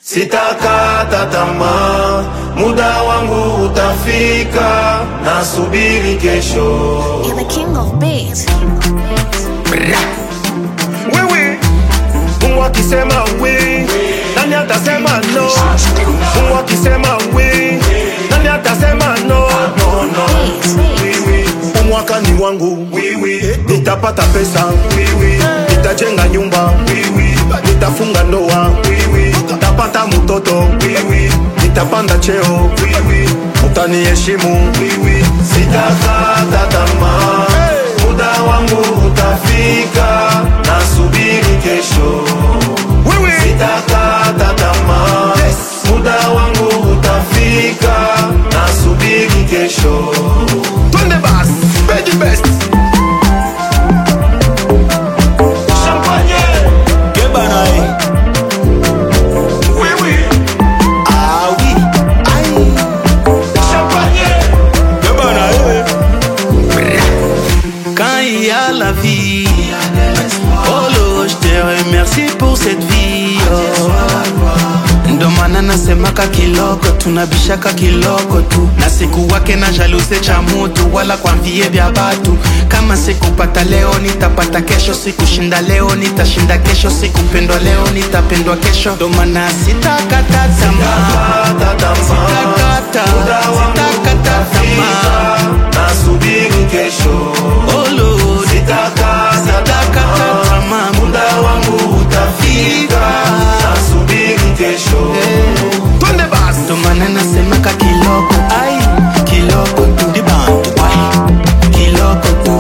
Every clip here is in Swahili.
Sitakata tamaa, muda wangu utafika, nasubiri kesho. You're the king of beats. Wewe, Mungu akisema we, nani atasema no? Mungu akisema we, nani atasema no? No. Wewe, umwaka ni wangu. Wewe, nitapata pesa. Wewe, nitajenga nyumba. Wewe, nitafunga ndoa. Wewe, nitapata mtoto. Wewe, nitapanda cheo. Wewe, utaniheshimu. Wewe, sitakata tamaa, muda wangu utafika, nasubiri kesho. Wewe, sitakata tamaa, muda wangu utafika, nasubiri kesho. Twende bas, be the best. Champagne, Kebanai. wewe, Ah oui. Aïe. champagne. Kebanai. Quand il y a la vie, oh lo, je te remercie pour cette vie. Oh. Ndo maana nasemaka kiloko, tunabishaka kiloko tu, na siku wake na jaluse cha mutu, wala kwa mvie vya batu. Kama sikupata leo nitapata kesho, sikushinda leo nitashinda kesho, sikupendwa leo nitapendwa kesho. Ndo maana sitakata tamaa, sitakata tamaa, Nasubiri kesho. oh Lord, sitakata tamaa, Muda wangu utafika, nasubiri kesho. Twende bas. ndo maana nasemaka kiloko, ai kiloko tu di bantu, ai kiloko tu.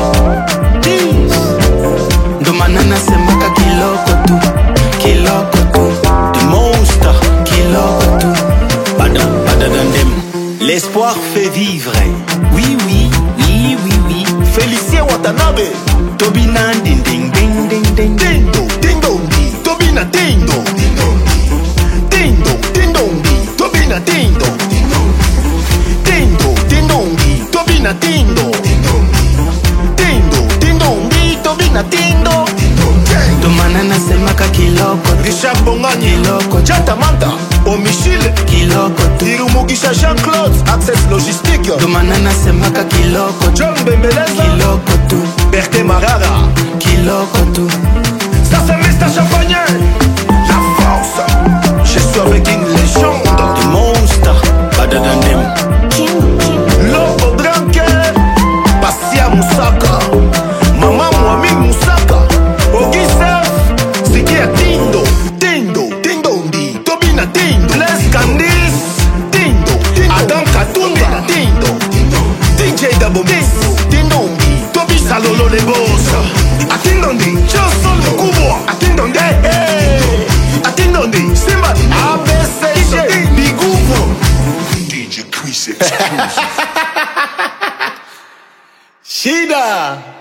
Ndo maana nasemaka kiloko tu, kiloko tu, the monster, kiloko tu. Bada dan dem. L'espoir fait vivre. Oui, oui, oui, oui, oui. Félicien Watanabe. Tobina ding ding ding ding ding. Tindo, tindondi, Tobina tindo. Tindo, tindondi, Tobina tindo. Tindo, tindondi, Tobina tindo. Tindo, tindondi, Tobina tindo. Ndo maana nasemaka kiloko tu, Richard Bongani, kiloko tu, Jata Manta, Omichile, kiloko tu. Irumugisha Jean-Claude, Access Logistique, Ndo maana nasemaka kiloko tu, John Bembeleza, kiloko tu, Berthe Marara. kiloko tu. Ça c'est Mr. Champagne. La force. Je suis avec une légende. The monster, bada dan dem. King. Lobo Dranke, Passia Moussaka, Mama Mwami Moussaka, Ogisef, Sikia Tindo, Tindondi, Tobina Tindo, Les Candice, Tindo, Adam Katumba, Tindo, DJ Dabo Tindondi, Tobi Salolo les boss, Atindondi, Johnson le Kubo, Atindondi, Atindondi, Simba, ABCG, Bigouvo, DJ Chris exclusive. Shida.